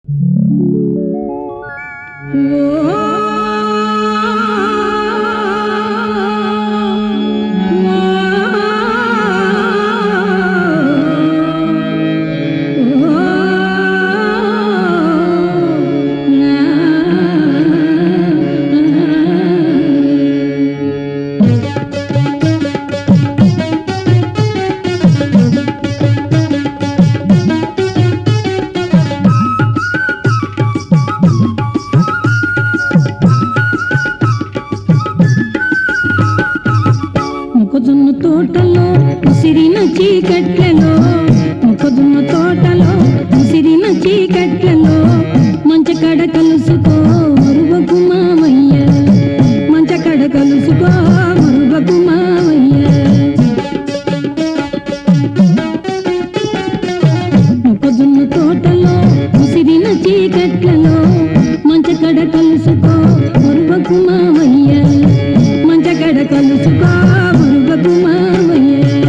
మొక్కజొన్న తోటలో ముసిరిన చీకట్లలో, మొక్కజొన్న తోటలో ముసిరిన చీకట్లలో మంచకడ కలుసుకో మరువకు మామయ్య, మంచకడ కలుసుకో మరువకు మామయ్య. మొక్కజొన్న తోటలో ముసిరిన చీకట్లలో మంచకడ కలుసుకో మరువకు మామయ్య, మంచకడ కలుసుకో మరువకు మామయ్య.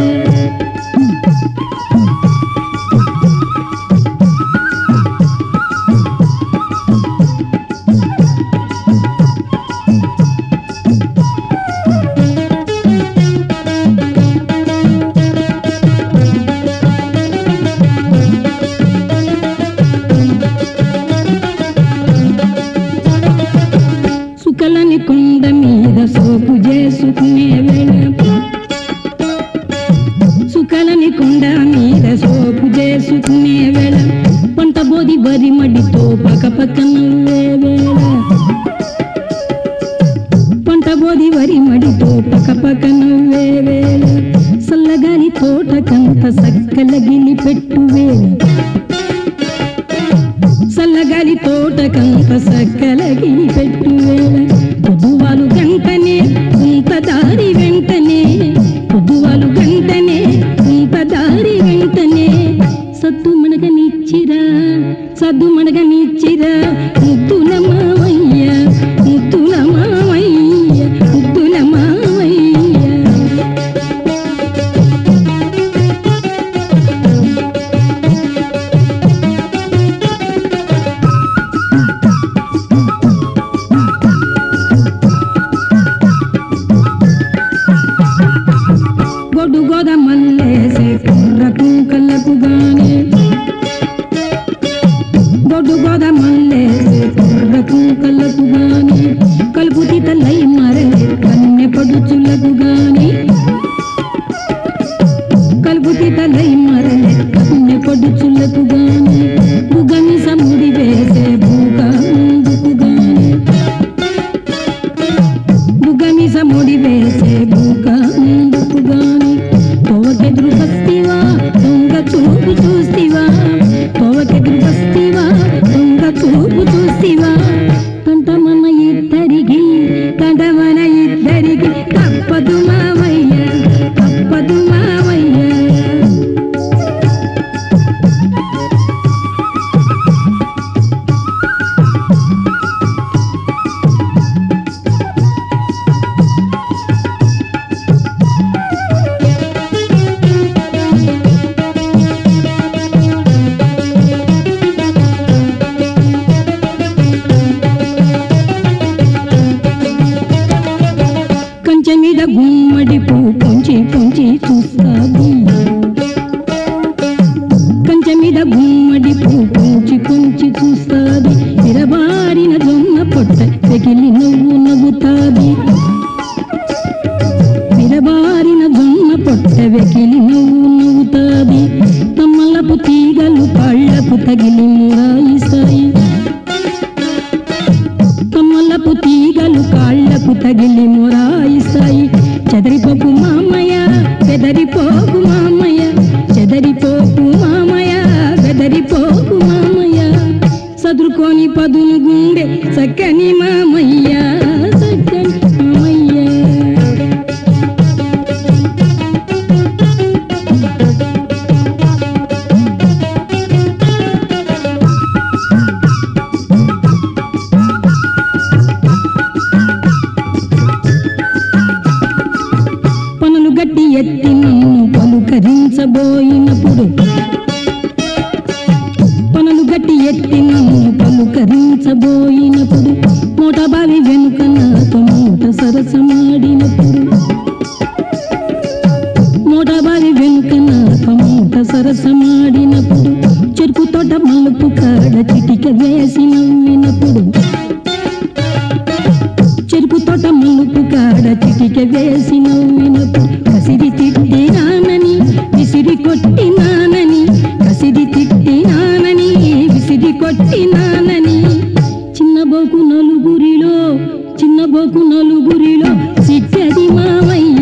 సుకలని కొండ మీద సోపు చేసుకునే వేళ, సుకలని కొండ మీద సోపు చేసుకునే వేళ పంట బోది వరి మడితో పక్క నవ్వే వేళ, పంట బోది వరి మడితో పక్క నవ్వే వేళ సల్లగాలి తోటకంత సక్కల గిలి పెట్టు వేళ, సల్లగాలి తోటకంత సక్కలగిలి పెట్టు వేళ పొద్దువాలు గంటనే ఇంత దారి వెంటనే, పొద్దువాలు గంటనే ఇంత దారి వెంటనే సద్దు మనగనిచ్చిరా, సద్దు మనగనిచ్చిరా ముద్దుల మామయ్య, ముద్దుల మామయ్య, ముద్దుల మామయ్య. గొడ్డు గోద మల్లేసే కుర్రకు కళ్ళకు గానే, గొడ్డు గోద మల్లేసే కుర్రకు కళ్ళకు గానే కలుపుతి తల్లై మరలే కన్నె పడుచులకు గాని, కలుపుతి తల్లై మరలే కన్నె పడుచులకు గాని బుగమి సముడి వేసే బూగా ముందుకు గాని, బుగమి సముడి వేసే బూగా ముందుకు గాని పోవకెదురు బస్తివా దొంగ చూపు చూస్తివా, పోవకెదురు బస్తివా దొంగ చూపు చూస్తివా కంట మన ఇద్దరికి, కంట మన ఇద్దరికి తప్పదు మామయ్య, తప్పదు మామయ్య. కంచె మీద గుమ్మడి పువ్వు పొంచి పొంచి చూస్తాది, కంచె మీద గుమ్మడి పువ్వు పొంచి పొంచి చూస్తాది విరబారిన జొన్న పొట్ట పెగిలి నవ్వు నవ్వుతాది, విరబారిన జొన్న పొట్ట వెకిలి నవ్వు నవ్వుతాది తమ్మలపు తీగలు కాళ్ళకు తగిలి మురాయిస్తాయి, తమ్మలపు తీగలు కాళ్ళకు తగిలి మురాయిస్తాయి చెదరిపోకు మామయ్య, బెదరిపోకు మామయ్య, చెదరిపోకు మామయ్య, బెదరిపోకు మామయ్య సదురుకొని పదును గుండె చక్కని మామయ్య, చక్కని మామయ్య. ఎత్తి నన్ను పలుకరించబోయినప్పుడు, పనులు గట్టి ఎత్తి ఎత్తి నన్ను పలుకరించబోయినప్పుడు మూట బావి వెనుక నాతో మూట సరసమాడినప్పుడు మూట బావి వెనుక నాతో మూట సరసమాడినప్పుడు చెరుకు తోట మలుపు కాడ చిటిక వేసి నవ్వినప్పుడు చెరుకు తోట మలుపు కాడ చిటిక వేసి నవ్వినప్పుడు కసిరి తిట్టినానని విసిరి కొట్టినానని కసిరి తిట్టినానని విసిరి కొట్టినానని చిన్నబోకు నలుగురిలో సిట్టది మావయ్య